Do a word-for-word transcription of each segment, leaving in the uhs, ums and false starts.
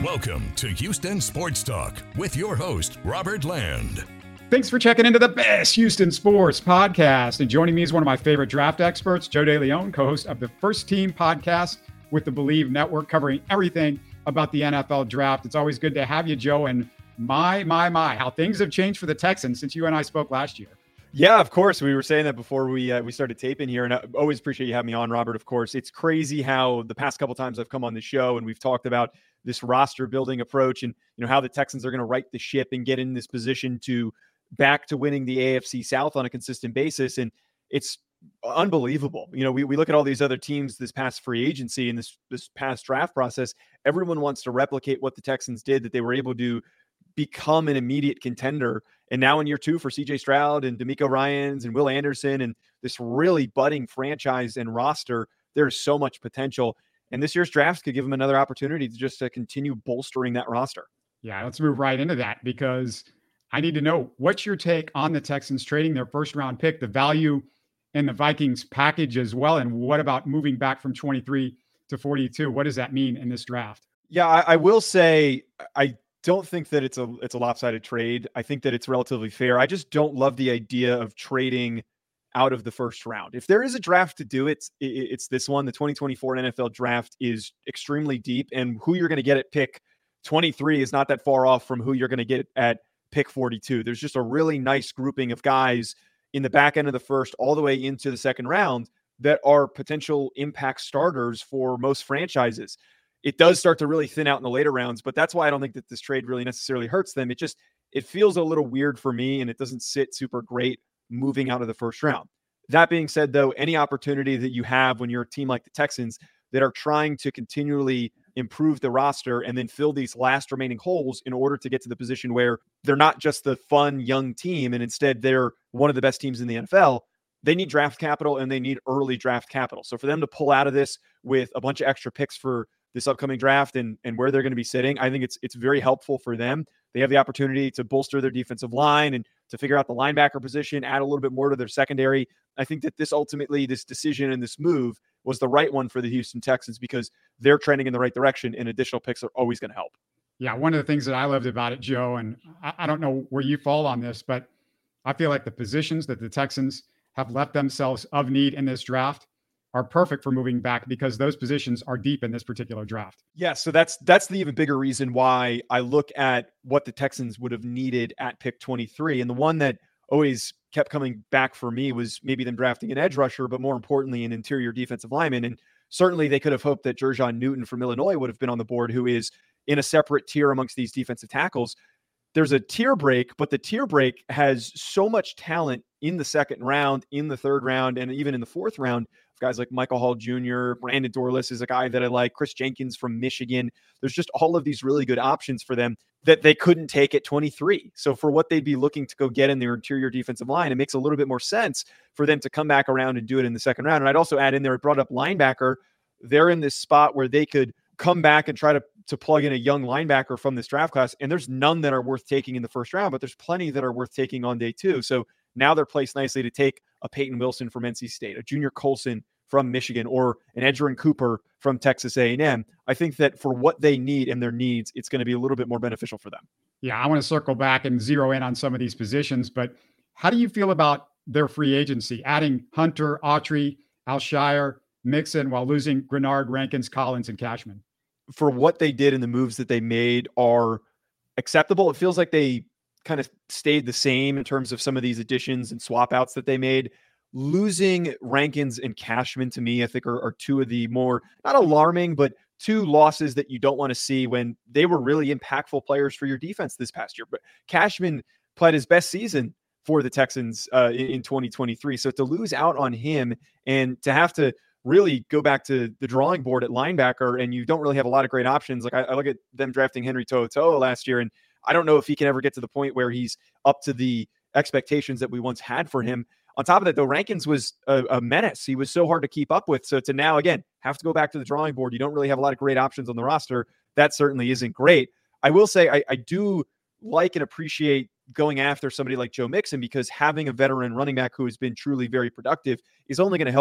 Welcome to Houston Sports Talk with your host, Robert Land. Thanks for checking into the best Houston sports podcast. And joining me is one of my favorite draft experts, Joe DeLeon, co-host of the First Team podcast with the Believe Network, covering everything about the N F L draft. It's always good to have you, Joe. And my, my, my, how things have changed for the Texans since you and I spoke last year. Yeah, of course. We were saying that before we uh, we started taping here, and I always appreciate you having me on, Robert. Of course, it's crazy how the past couple times I've come on the show and we've talked about this roster building approach and you know how the Texans are going to right the ship and get in this position to back to winning the A F C South on a consistent basis. And it's unbelievable. You know, we, we look at all these other teams this past free agency and this this past draft process. Everyone wants to replicate what the Texans did, that they were able to become an immediate contender. And now in year two for C J Stroud and DeMeco Ryans and Will Anderson and this really budding franchise and roster, there's so much potential. And this year's draft could give them another opportunity to just to continue bolstering that roster. Yeah, let's move right into that because I need to know, what's your take on the Texans trading their first round pick, the value in the Vikings package as well? And what about moving back from twenty-three to forty-two? What does that mean in this draft? Yeah, I, I will say I don't think that it's a it's a lopsided trade. I think that it's relatively fair. I just don't love the idea of trading out of the first round. If there is a draft to do it, it's this one. The twenty twenty-four N F L draft is extremely deep, and who you're going to get at pick twenty-three is not that far off from who you're going to get at pick forty-two. There's just a really nice grouping of guys in the back end of the first all the way into the second round that are potential impact starters for most franchises. It does start to really thin out in the later rounds, but that's why I don't think that this trade really necessarily hurts them. It just, it feels a little weird for me, and it doesn't sit super great moving out of the first round. That being said, though, any opportunity that you have when you're a team like the Texans that are trying to continually improve the roster and then fill these last remaining holes in order to get to the position where they're not just the fun young team and instead they're one of the best teams in the N F L, they need draft capital and they need early draft capital. So for them to pull out of this with a bunch of extra picks for this upcoming draft and, and where they're going to be sitting, I think it's it's very helpful for them. They have the opportunity to bolster their defensive line and to figure out the linebacker position, add a little bit more to their secondary. I think that this ultimately, this decision and this move was the right one for the Houston Texans because they're trending in the right direction and additional picks are always going to help. Yeah, one of the things that I loved about it, Joe, and I, I don't know where you fall on this, but I feel like the positions that the Texans have left themselves of need in this draft are perfect for moving back because those positions are deep in this particular draft. Yeah, so that's that's the even bigger reason why I look at what the Texans would have needed at pick twenty-three. And the one that always kept coming back for me was maybe them drafting an edge rusher, but more importantly, an interior defensive lineman. And certainly they could have hoped that Jer'Jon Newton from Illinois would have been on the board, who is in a separate tier amongst these defensive tackles. There's a tier break, but the tier break has so much talent in the second round, in the third round, and even in the fourth round. Guys like Michael Hall Junior, Brandon Dorless is a guy that I like, Chris Jenkins from Michigan. There's just all of these really good options for them that they couldn't take at twenty-three. So for what they'd be looking to go get in their interior defensive line, it makes a little bit more sense for them to come back around and do it in the second round. And I'd also add in there, I brought up linebacker. They're in this spot where they could come back and try to, to plug in a young linebacker from this draft class. And there's none that are worth taking in the first round, but there's plenty that are worth taking on day two. So now they're placed nicely to take a Peyton Wilson from N C State, a Junior Colson from Michigan, or an Edgerrin Cooper from Texas A and M. I think that for what they need and their needs, it's going to be a little bit more beneficial for them. Yeah, I want to circle back and zero in on some of these positions, but how do you feel about their free agency, adding Hunter, Autry, Alshire, Mixon, while losing Grenard, Rankins, Collins, and Cashman? For what they did and the moves that they made are acceptable. It feels like they kind of stayed the same in terms of some of these additions and swap outs that they made. Losing Rankins and Cashman, to me, I think are, are two of the more, not alarming, but two losses that you don't want to see when they were really impactful players for your defense this past year. But Cashman played his best season for the Texans uh, in, in twenty twenty-three. So to lose out on him and to have to really go back to the drawing board at linebacker, and you don't really have a lot of great options. Like I, I look at them drafting Henry To'oTo'o last year, and I don't know if he can ever get to the point where he's up to the expectations that we once had for him. On top of that, though, Rankins was a, a menace. He was so hard to keep up with. So to now, again, have to go back to the drawing board. You don't really have a lot of great options on the roster. That certainly isn't great. I will say I, I do like and appreciate going after somebody like Joe Mixon, because having a veteran running back who has been truly very productive is only going to help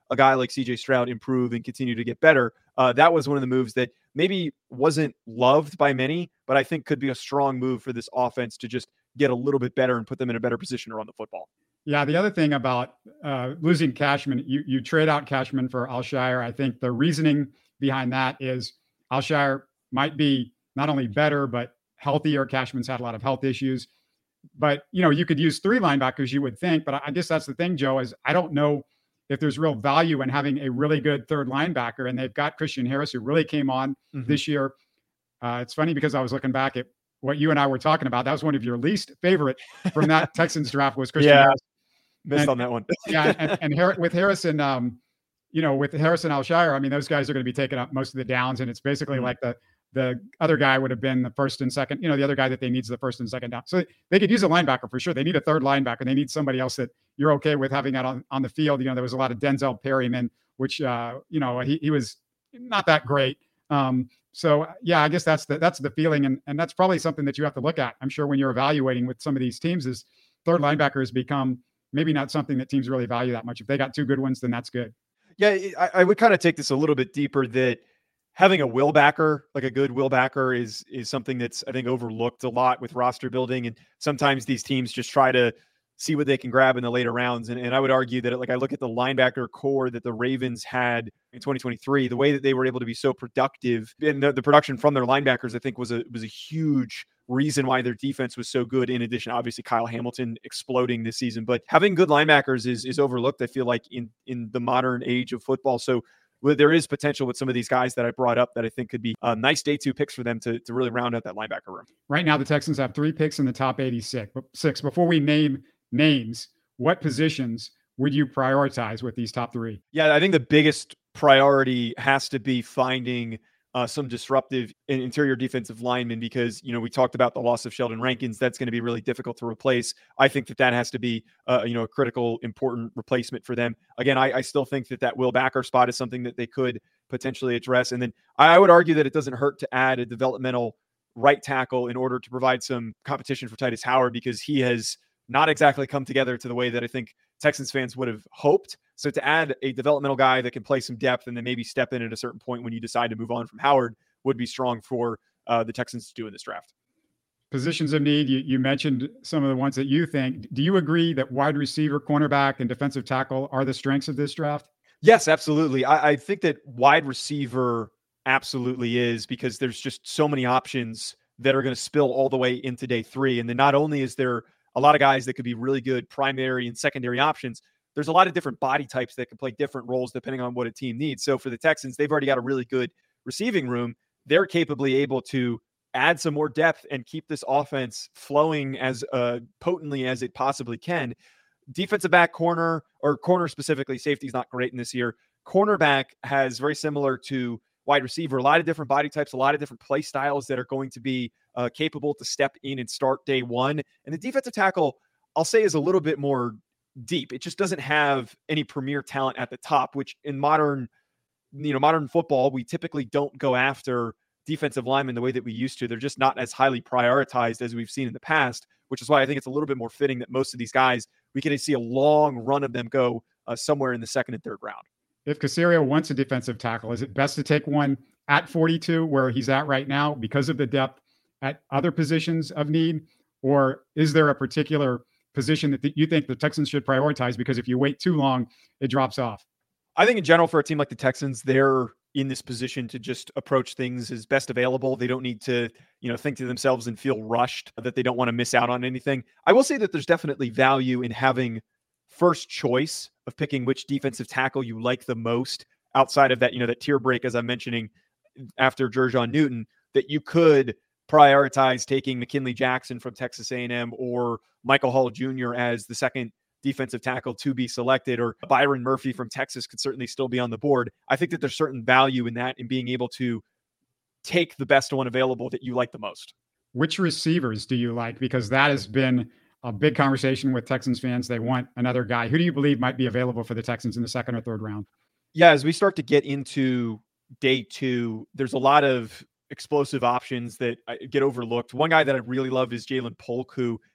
a guy like C J Stroud improve and continue to get better. Uh, that was one of the moves that maybe wasn't loved by many, but I think could be a strong move for this offense to just get a little bit better and put them in a better position to run the football. Yeah, the other thing about uh, losing Cashman, you you trade out Cashman for Alshire. I think the reasoning behind that is Alshire might be not only better, but healthier. Cashman's had a lot of health issues. But, you know, you could use three linebackers, you would think. But I guess that's the thing, Joe, is I don't know if there's real value in having a really good third linebacker. And they've got Christian Harris, who really came on mm-hmm. this year. Uh, it's funny because I was looking back at what you and I were talking about. That was one of your least favorite from that Texans draft was Christian yeah, Harris. Missed and, on that one. yeah, and, and Har- with Harrison, um, you know, with Harrison Alshire, I mean, those guys are going to be taking up most of the downs. And it's basically mm-hmm. like the the other guy would have been the first and second, you know, the other guy that they need is the first and second down. So they could use a linebacker for sure. They need a third linebacker. They need somebody else that you're okay with having out on, on the field. You know, there was a lot of Denzel Perryman, which, uh, you know, he, he was not that great. Um, so yeah, I guess that's the, that's the feeling. And, and that's probably something that you have to look at. I'm sure when you're evaluating with some of these teams is third linebacker has become maybe not something that teams really value that much. If they got two good ones, then that's good. Yeah. I, I would kind of take this a little bit deeper that having a will backer, like a good will backer is, is something that's, I think, overlooked a lot with roster building. And sometimes these teams just try to see what they can grab in the later rounds. And, and I would argue that, like, I look at the linebacker core that the Ravens had in twenty twenty-three, the way that they were able to be so productive, and the, the production from their linebackers, I think was a, was a huge reason why their defense was so good. In addition, obviously Kyle Hamilton exploding this season, but having good linebackers is, is overlooked, I feel like, in, in the modern age of football. So well, there is potential with some of these guys that I brought up that I think could be uh, nice day two picks for them to, to really round out that linebacker room. Right now, the Texans have three picks in the top eighty-six. But six. Before we name names, what positions would you prioritize with these top three? Yeah, I think the biggest priority has to be finding uh, some disruptive interior defensive linemen, because, you know, we talked about the loss of Sheldon Rankins. That's going to be really difficult to replace. I think that that has to be, uh, you know, a critical, important replacement for them. Again, I, I still think that that will backer spot is something that they could potentially address. And then I would argue that it doesn't hurt to add a developmental right tackle in order to provide some competition for Titus Howard, because he has not exactly come together to the way that I think Texans fans would have hoped. So to add a developmental guy that can play some depth and then maybe step in at a certain point when you decide to move on from Howard would be strong for uh, the Texans to do in this draft. Positions of need, you, you mentioned some of the ones that you think. Do you agree that wide receiver, cornerback, and defensive tackle are the strengths of this draft? Yes, absolutely. I, I think that wide receiver absolutely is, because there's just so many options that are going to spill all the way into day three. And then not only is there a lot of guys that could be really good primary and secondary options, there's a lot of different body types that can play different roles depending on what a team needs. So for the Texans, they've already got a really good receiving room. They're capably able to add some more depth and keep this offense flowing as uh, potently as it possibly can. Defensive back, corner, or corner specifically, safety is not great in this year. Cornerback has very similar to wide receiver, a lot of different body types, a lot of different play styles that are going to be uh, capable to step in and start day one. And the defensive tackle, I'll say, is a little bit more deep. It just doesn't have any premier talent at the top, which in modern, you know, modern football, we typically don't go after defensive linemen the way that we used to. They're just not as highly prioritized as we've seen in the past, which is why I think it's a little bit more fitting that most of these guys, we can see a long run of them go uh, somewhere in the second and third round. If Caserio wants a defensive tackle, is it best to take one at forty-two where he's at right now because of the depth at other positions of need? Or is there a particular position that you think the Texans should prioritize? Because if you wait too long, it drops off. I think in general, for a team like the Texans, they're in this position to just approach things as best available. They don't need to, you know, think to themselves and feel rushed that they don't want to miss out on anything. I will say that there's definitely value in having first choice of picking which defensive tackle you like the most outside of that, you know, that tier break, as I'm mentioning, after Jerjon Newton, that you could prioritize taking McKinley Jackson from Texas A and M or Michael Hall Junior as the second defensive tackle to be selected, or Byron Murphy from Texas could certainly still be on the board. I think that there's certain value in that, in being able to take the best one available that you like the most. Which receivers do you like? Because that has been a big conversation with Texans fans. They want another guy. Who do you believe might be available for the Texans in the second or third round? Yeah, as we start to get into day two, there's a lot of explosive options that get overlooked. One guy that I really love is Jalen Polk, who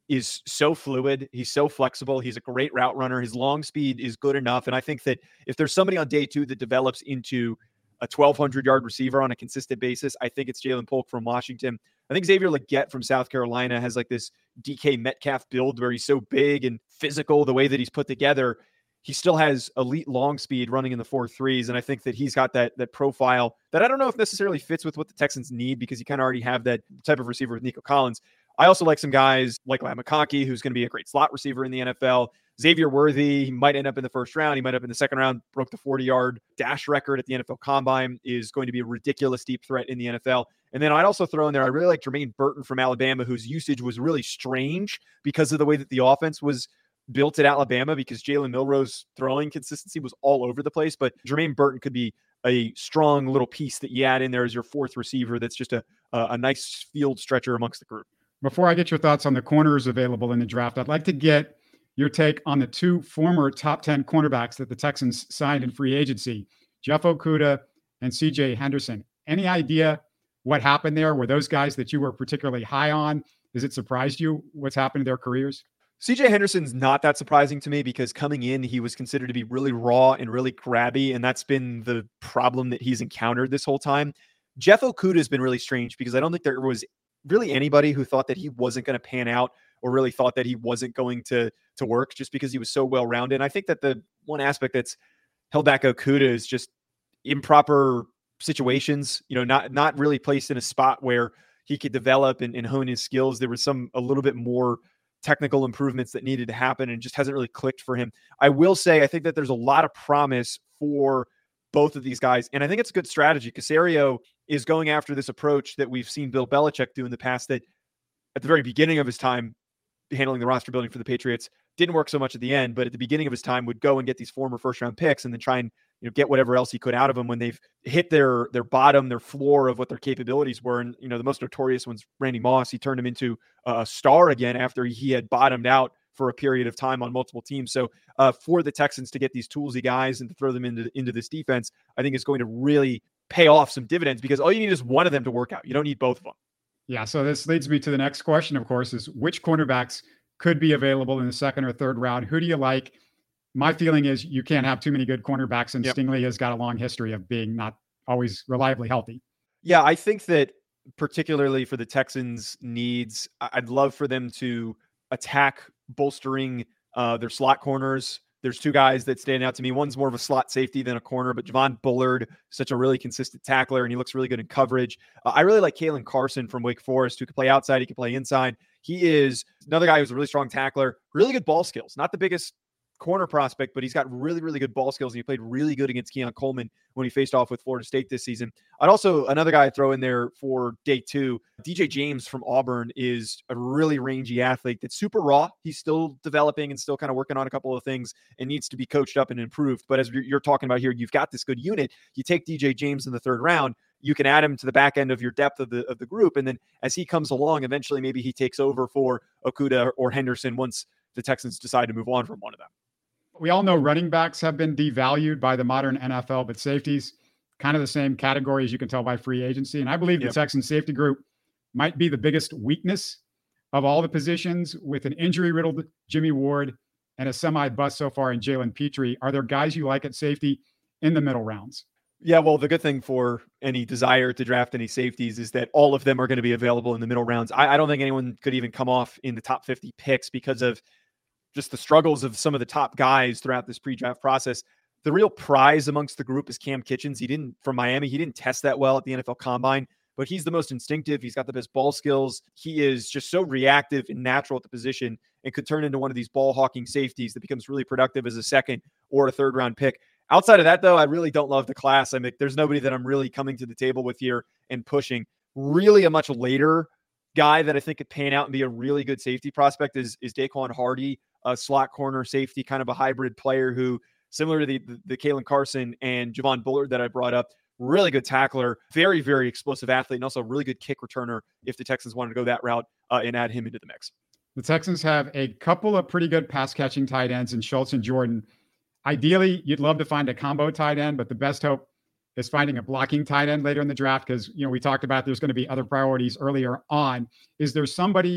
is so fluid. He's so flexible. He's a great route runner. His long speed is good enough. And I think that if there's somebody on day two that develops into a twelve hundred yard receiver on a consistent basis, I think it's Jalen Polk from Washington. I think Xavier Legette from South Carolina has like this D K Metcalf build where he's so big and physical, the way that he's put together. He still has elite long speed running in the four threes. And I think that he's got that, that profile that I don't know if necessarily fits with what the Texans need, because you kind of already have that type of receiver with Nico Collins. I also like some guys like Ladd McConkey, who's going to be a great slot receiver in the N F L. Xavier Worthy, he might end up in the first round. He might end up in the second round, broke the forty-yard dash record at the N F L Combine, is going to be a ridiculous deep threat in the N F L. And then I'd also throw in there, I really like Jermaine Burton from Alabama, whose usage was really strange because of the way that the offense was built at Alabama, because Jalen Milroe's throwing consistency was all over the place. But Jermaine Burton could be a strong little piece that you add in there as your fourth receiver. That's just a, a, a nice field stretcher amongst the group. Before I get your thoughts on the corners available in the draft, I'd like to get your take on the two former top ten cornerbacks that the Texans signed in free agency, Jeff Okudah and C J Henderson. Any idea what happened there? Were those guys that you were particularly high on? Does it surprise you what's happened to their careers? C J Henderson's not that surprising to me, because coming in, he was considered to be really raw and really grabby, and that's been the problem that he's encountered this whole time. Jeff Okudah has been really strange, because I don't think there was really anybody who thought that he wasn't going to pan out or really thought that he wasn't going to, to work, just because he was so well-rounded. And I think that the one aspect that's held back Okudah is just improper situations, you know, not, not really placed in a spot where he could develop and, and hone his skills. There was some, a little bit more technical improvements that needed to happen, and just hasn't really clicked for him. I will say, I think that there's a lot of promise for both of these guys. And I think it's a good strategy. Caserio is going after this approach that we've seen Bill Belichick do in the past, that at the very beginning of his time handling the roster building for the Patriots didn't work so much at the end, but at the beginning of his time would go and get these former first round picks and then try and, you know, get whatever else he could out of them when they've hit their, their bottom, their floor of what their capabilities were. And, you know, the most notorious one's Randy Moss. He turned him into a star again after he had bottomed out for a period of time on multiple teams. So uh, for the Texans to get these toolsy guys and to throw them into, into this defense, I think is going to really pay off some dividends, because all you need is one of them to work out. You don't need both of them. Yeah. So this leads me to the next question, of course, is which cornerbacks could be available in the second or third round? Who do you like? My feeling is you can't have too many good cornerbacks, and yep. Stingley has got a long history of being not always reliably healthy. Yeah, I think that particularly for the Texans' needs, I'd love for them to attack bolstering uh, their slot corners. There's two guys that stand out to me. One's more of a slot safety than a corner, but Javon Bullard, such a really consistent tackler, and he looks really good in coverage. Uh, I really like Kalen Carson from Wake Forest, who can play outside, he can play inside. He is another guy who's a really strong tackler, really good ball skills. Not the biggest corner prospect, but he's got really, really good ball skills, and he played really good against Keon Coleman when he faced off with Florida State this season. I'd also, another guy I'd throw in there for day two, D J James from Auburn is a really rangy athlete that's super raw. He's still developing and still kind of working on a couple of things and needs to be coached up and improved. But as you're talking about here, you've got this good unit. You take D J James in the third round, you can add him to the back end of your depth of the of the group. And then as he comes along, eventually maybe he takes over for Okudah or Henderson once the Texans decide to move on from one of them. We all know running backs have been devalued by the modern N F L, but safeties, kind of the same category, as you can tell by free agency. And I believe yep. the Texans safety group might be the biggest weakness of all the positions, with an injury-riddled Jimmy Ward and a semi-bust so far in Jalen Petrie. Are there guys you like at safety in the middle rounds? Yeah, well, the good thing for any desire to draft any safeties is that all of them are going to be available in the middle rounds. I, I don't think anyone could even come off in the top fifty picks because of just the struggles of some of the top guys throughout this pre-draft process. The real prize amongst the group is Cam Kitchens. He didn't, from Miami, he didn't test that well at the N F L Combine, but he's the most instinctive. He's got the best ball skills. He is just so reactive and natural at the position and could turn into one of these ball hawking safeties that becomes really productive as a second or a third round pick. Outside of that, though, I really don't love the class. I mean, there's nobody that I'm really coming to the table with here and pushing. Really a much later guy that I think could pan out and be a really good safety prospect is, is Daquan Hardy, a slot corner safety, kind of a hybrid player who, similar to the, the, the Kalen Carson and Javon Bullard that I brought up, really good tackler, very, very explosive athlete, and also a really good kick returner if the Texans wanted to go that route uh, and add him into the mix. The Texans have a couple of pretty good pass-catching tight ends in Schultz and Jordan. Ideally, you'd love to find a combo tight end, but the best hope is finding a blocking tight end later in the draft because, you know, we talked about there's going to be other priorities earlier on. Is there somebody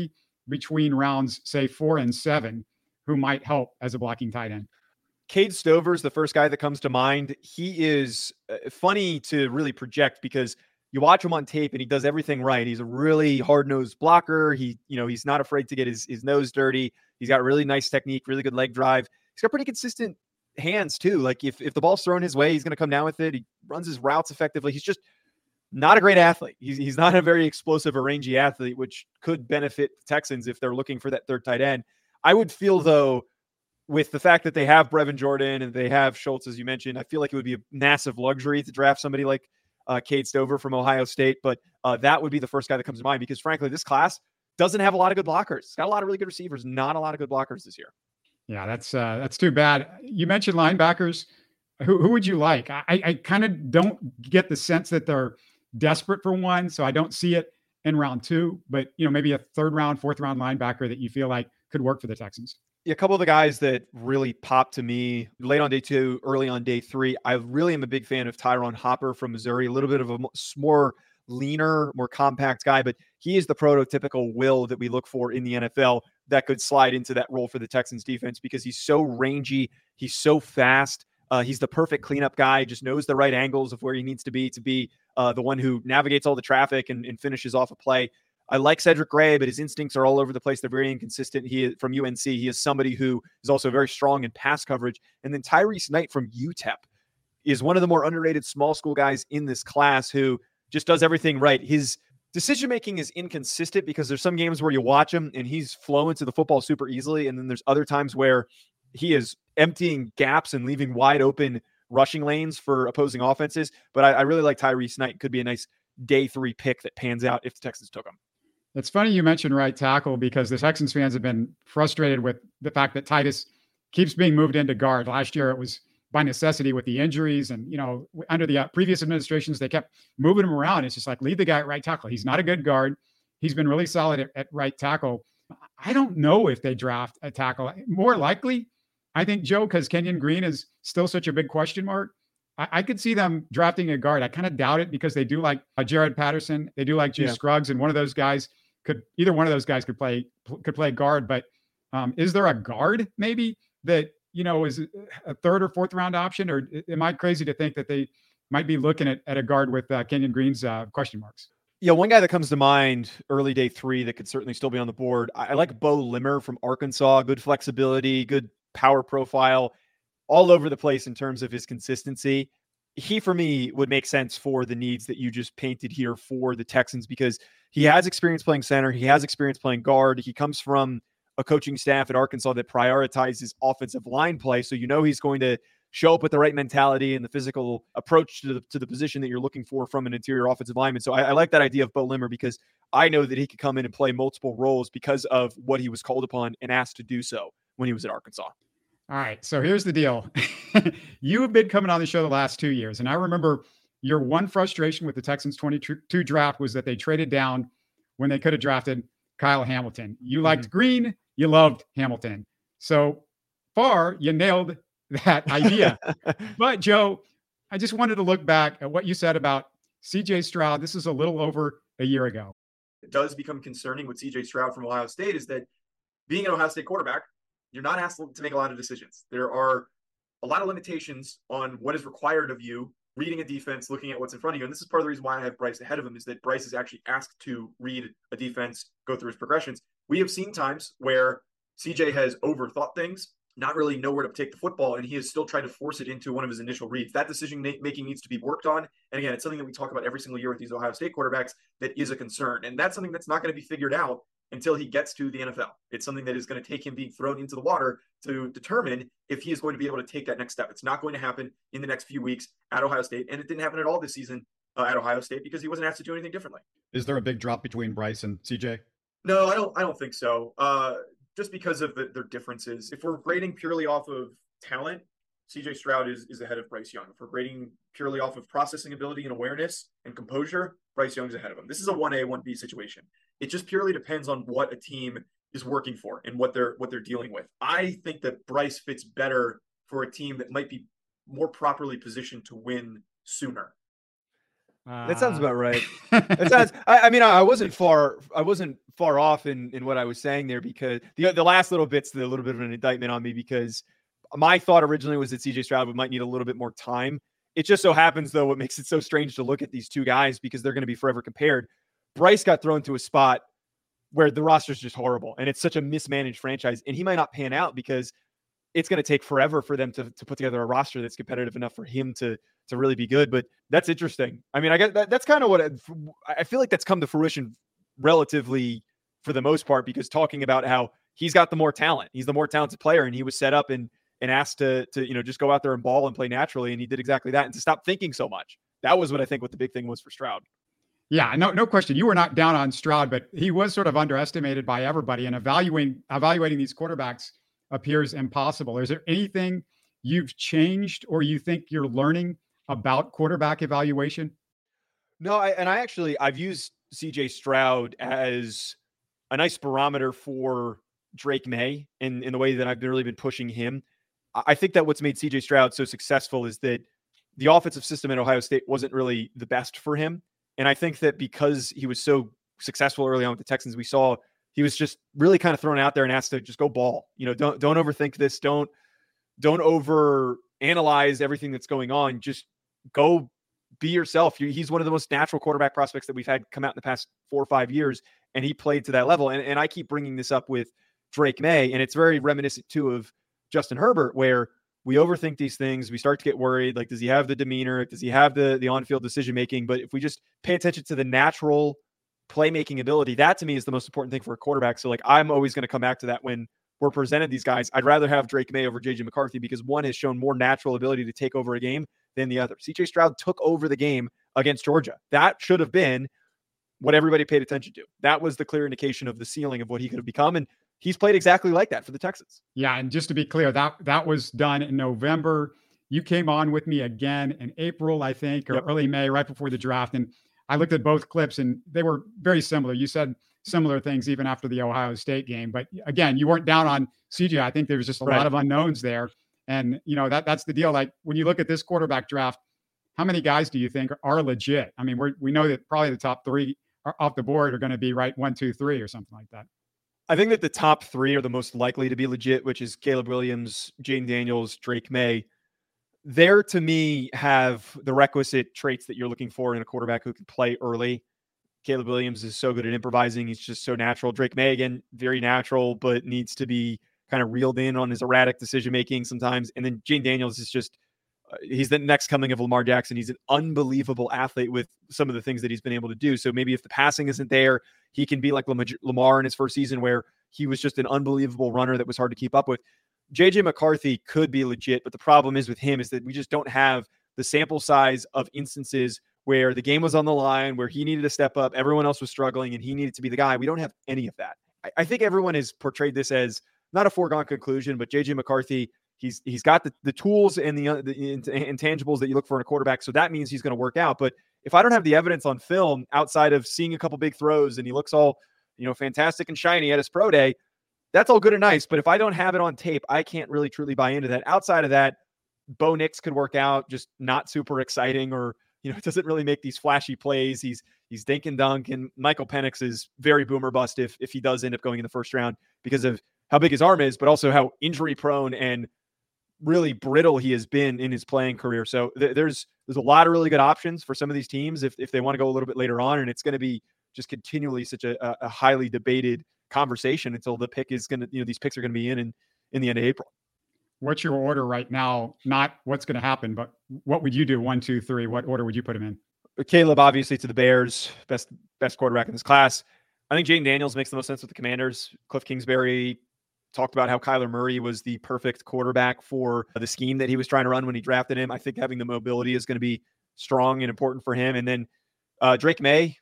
between rounds, say four and seven, who might help as a blocking tight end? Cade Stover is the first guy that comes to mind. He is uh, funny to really project because you watch him on tape and he does everything right. He's a really hard-nosed blocker. He, you know, he's not afraid to get his, his nose dirty. He's got really nice technique, really good leg drive. He's got pretty consistent hands too. Like if, if the ball's thrown his way, he's going to come down with it. He runs his routes effectively. He's just not a great athlete. He's, he's not a very explosive or rangy athlete, which could benefit the Texans if they're looking for that third tight end. I would feel though, with the fact that they have Brevin Jordan and they have Schultz, as you mentioned, I feel like it would be a massive luxury to draft somebody like uh, Cade Stover from Ohio State. But uh, that would be the first guy that comes to mind because, frankly, this class doesn't have a lot of good blockers. It's got a lot of really good receivers, not a lot of good blockers this year. Yeah, that's uh, that's too bad. You mentioned linebackers. Who, who would you like? I, I kind of don't get the sense that they're desperate for one, so I don't see it in round two. But, you know, maybe a third round, fourth round linebacker that you feel like could work for the Texans. A couple of the guys that really popped to me late on day two, early on day three. I really am a big fan of Tyron Hopper from Missouri, a little bit of a more leaner, more compact guy, but he is the prototypical will that we look for in the N F L that could slide into that role for the Texans defense because he's so rangy. He's so fast. Uh, he's the perfect cleanup guy, just knows the right angles of where he needs to be to be uh, the one who navigates all the traffic and, and finishes off a play. I like Cedric Gray, but his instincts are all over the place. They're very inconsistent. He is from U N C. He is somebody who is also very strong in pass coverage. And then Tyrese Knight from U T E P is one of the more underrated small school guys in this class who just does everything right. His decision-making is inconsistent because there's some games where you watch him and he's flowing to the football super easily. And then there's other times where he is emptying gaps and leaving wide open rushing lanes for opposing offenses. But I, I really like Tyrese Knight. Could be a nice day three pick that pans out if the Texans took him. It's funny you mentioned right tackle because the Texans fans have been frustrated with the fact that Titus keeps being moved into guard. Last year, it was by necessity with the injuries. And, you know, under the previous administrations, they kept moving him around. It's just like, leave the guy at right tackle. He's not a good guard. He's been really solid at, at right tackle. I don't know if they draft a tackle. More likely, I think, Joe, because Kenyon Green is still such a big question mark. I, I could see them drafting a guard. I kind of doubt it because they do like uh, Jared Patterson. They do like Juice yeah. Scruggs. And one of those guys could, either one of those guys could play, could play guard. But um, is there a guard maybe that, you know, is a third or fourth round option? Or am I crazy to think that they might be looking at, at a guard with uh, Kenyon Green's uh, question marks? Yeah, one guy that comes to mind early day three that could certainly still be on the board. I, I like Bo Limmer from Arkansas. Good flexibility, good power profile, all over the place in terms of his consistency. He, for me, would make sense for the needs that you just painted here for the Texans because he has experience playing center. He has experience playing guard. He comes from a coaching staff at Arkansas that prioritizes offensive line play. So you know he's going to show up with the right mentality and the physical approach to the, to the position that you're looking for from an interior offensive lineman. So I, I like that idea of Bo Limmer because I know that he could come in and play multiple roles because of what he was called upon and asked to do so when he was at Arkansas. All right. So here's the deal. You have been coming on the show the last two years. And I remember your one frustration with the Texans twenty-two draft was that they traded down when they could have drafted Kyle Hamilton. You liked mm-hmm. Green. You loved Hamilton. So far, you nailed that idea. But Joe, I just wanted to look back at what you said about C J Stroud. This is a little over a year ago. It does become concerning with C J Stroud from Ohio State is that being an Ohio State quarterback, you're not asked to make a lot of decisions. There are a lot of limitations on what is required of you reading a defense, looking at what's in front of you. And this is part of the reason why I have Bryce ahead of him is that Bryce is actually asked to read a defense, go through his progressions. We have seen times where C J has overthought things, not really know where to take the football, and he has still tried to force it into one of his initial reads. That decision making needs to be worked on. And again, it's something that we talk about every single year with these Ohio State quarterbacks that is a concern. And that's something that's not going to be figured out until he gets to the N F L. It's something that is going to take him being thrown into the water to determine if he is going to be able to take that next step. It's not going to happen in the next few weeks at Ohio State. And it didn't happen at all this season uh, at Ohio State because he wasn't asked to do anything differently. Is there a big drop between Bryce and C J? No, I don't, I don't think so. Uh, just because of the, their differences. If we're grading purely off of talent, C J Stroud is, is ahead of Bryce Young. If we're grading purely off of processing ability and awareness and composure, Bryce Young's ahead of him. This is a one A, one B situation. It just purely depends on what a team is working for and what they're what they're dealing with. I think that Bryce fits better for a team that might be more properly positioned to win sooner. Uh, that sounds about right. That sounds, I, I mean, I, I wasn't far, I wasn't far off in, in what I was saying there, because the the last little bit's a little bit of an indictment on me, because my thought originally was that C J Stroud might need a little bit more time. It just so happens, though, what makes it so strange to look at these two guys, because they're going to be forever compared. Bryce got thrown to a spot where the roster is just horrible, and it's such a mismanaged franchise, and he might not pan out because it's going to take forever for them to, to put together a roster that's competitive enough for him to, to really be good. But that's interesting. I mean, I guess that, that's kind of what I, I feel like that's come to fruition relatively for the most part, because talking about how he's got the more talent, he's the more talented player, and he was set up and, and asked to, to, you know, just go out there and ball and play naturally. And he did exactly that, and to stop thinking so much. That was what I think what the big thing was for Stroud. Yeah, no, no question. You were not down on Stroud, but he was sort of underestimated by everybody, and evaluating, evaluating these quarterbacks appears impossible. Is there anything you've changed or you think you're learning about quarterback evaluation? No, I, and I actually, I've used C J Stroud as a nice barometer for Drake May in, in the way that I've really been pushing him. I think that what's made C J Stroud so successful is that the offensive system at Ohio State wasn't really the best for him. And I think that because he was so successful early on with the Texans, we saw he was just really kind of thrown out there and asked to just go ball. You know, don't don't overthink this. Don't don't over analyze everything that's going on. Just go be yourself. He's one of the most natural quarterback prospects that we've had come out in the past four or five years, and he played to that level. And, and I keep bringing this up with Drake May, and it's very reminiscent too of Justin Herbert, where we overthink these things. We start to get worried. Like, does he have the demeanor? Does he have the the on-field decision-making? But if we just pay attention to the natural playmaking ability, that to me is the most important thing for a quarterback. So like, I'm always going to come back to that when we're presented these guys. I'd rather have Drake May over J J McCarthy, because one has shown more natural ability to take over a game than the other. C J Stroud took over the game against Georgia. That should have been what everybody paid attention to. That was the clear indication of the ceiling of what he could have become. And he's played exactly like that for the Texans. Yeah. And just to be clear, that, that was done in November. You came on with me again in April, I think, or yep. early May, right before the draft. And I looked at both clips and they were very similar. You said similar things even after the Ohio State game. But again, you weren't down on C J. I think there was just a right. lot of unknowns there. And, you know, that that's the deal. Like, when you look at this quarterback draft, how many guys do you think are legit? I mean, we we know that probably the top three are off the board are going to be right one, two, three or something like that. I think that the top three are the most likely to be legit, which is Caleb Williams, Jayden Daniels, Drake May. There, to me, have the requisite traits that you're looking for in a quarterback who can play early. Caleb Williams is so good at improvising. He's just so natural. Drake May, again, very natural, but needs to be kind of reeled in on his erratic decision-making sometimes. And then Jayden Daniels is just, uh, he's the next coming of Lamar Jackson. He's an unbelievable athlete with some of the things that he's been able to do. So maybe if the passing isn't there, he can be like Lamar in his first season, where he was just an unbelievable runner that was hard to keep up with. J J McCarthy could be legit, but the problem is with him is that we just don't have the sample size of instances where the game was on the line, where he needed to step up, everyone else was struggling, and he needed to be the guy. We don't have any of that. I, I think everyone has portrayed this as not a foregone conclusion, but J J McCarthy, he's he's got the, the tools and the, uh, the intangibles that you look for in a quarterback, so that means he's going to work out. But if I don't have the evidence on film outside of seeing a couple big throws and he looks all, you know, fantastic and shiny at his pro day, that's all good and nice. But if I don't have it on tape, I can't really truly buy into that. Outside of that, Bo Nix could work out, just not super exciting, or, you know, it doesn't really make these flashy plays. He's he's dink and dunk, and Michael Penix is very boomer bust if if he does end up going in the first round because of how big his arm is, but also how injury prone and really brittle he has been in his playing career. So th- there's there's a lot of really good options for some of these teams if if they want to go a little bit later on, and it's going to be just continually such a, a highly debated conversation until the pick is going to, you know, these picks are going to be in, in in the end of April. What's your order right now? Not what's going to happen, but what would you do? One, two, three. What order would you put him in? Caleb, obviously, to the Bears, best best quarterback in this class. I think Jayden Daniels makes the most sense with the Commanders. Cliff Kingsbury talked about how Kyler Murray was the perfect quarterback for the scheme that he was trying to run when he drafted him. I think having the mobility is going to be strong and important for him. And then uh, Drake May,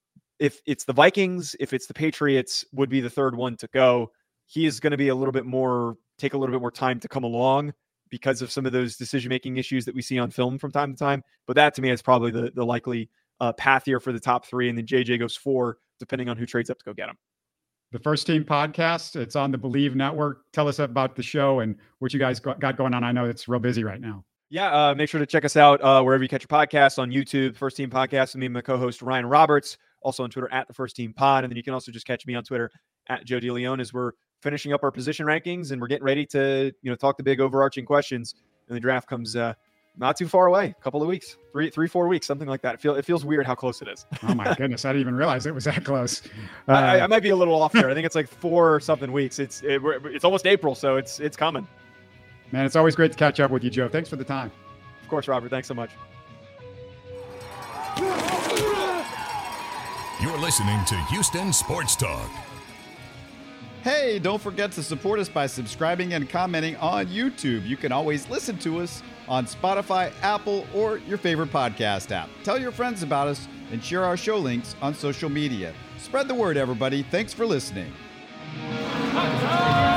if it's the Vikings, if it's the Patriots, would be the third one to go. He is going to be a little bit more, take a little bit more time to come along because of some of those decision-making issues that we see on film from time to time. But that to me is probably the, the likely uh, path here for the top three. And then J J goes four, depending on who trades up to go get him. The First Team Podcast, it's on the Believe Network. Tell us about the show and what you guys got going on. I know it's real busy right now. Yeah, uh, make sure to check us out uh, wherever you catch your podcasts, on YouTube, First Team Podcast, with me and my co-host Ryan Roberts, also on Twitter at the First Team Pod. And then you can also just catch me on Twitter at Joe DeLeon as we're finishing up our position rankings and we're getting ready to, you know, talk the big overarching questions. And the draft comes uh, not too far away, a couple of weeks, three, three, four weeks, something like that. It, feel, it feels weird how close it is. Oh my goodness. I didn't even realize it was that close. Uh, I, I might be a little off there. I think it's like four or something weeks. It's, it, it's almost April, so it's, it's coming. Man, it's always great to catch up with you, Joe. Thanks for the time. Of course, Robert. Thanks so much. You're listening to Houston Sports Talk. Hey, don't forget to support us by subscribing and commenting on YouTube. You can always listen to us on Spotify, Apple, or your favorite podcast app. Tell your friends about us and share our show links on social media. Spread the word, everybody. Thanks for listening.